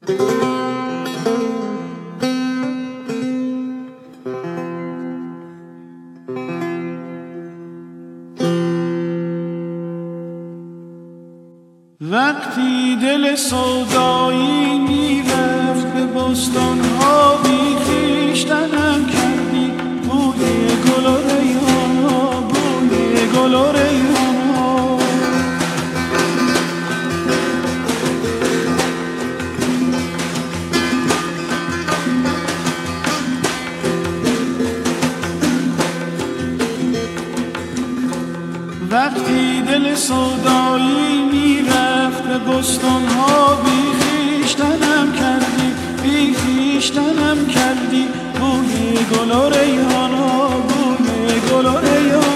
وقتی دل سودایی میرفت به بستان ها بی خویشتنم کردی، بوی گل و ریحان ها، بوی گل و ریحان ها. وقتی دل سودایی میرفت به بستان ها بی خویشتنم کردی، بی خویشتنم کردی، بوی گل و ریحان ها، بوی گل و ریحان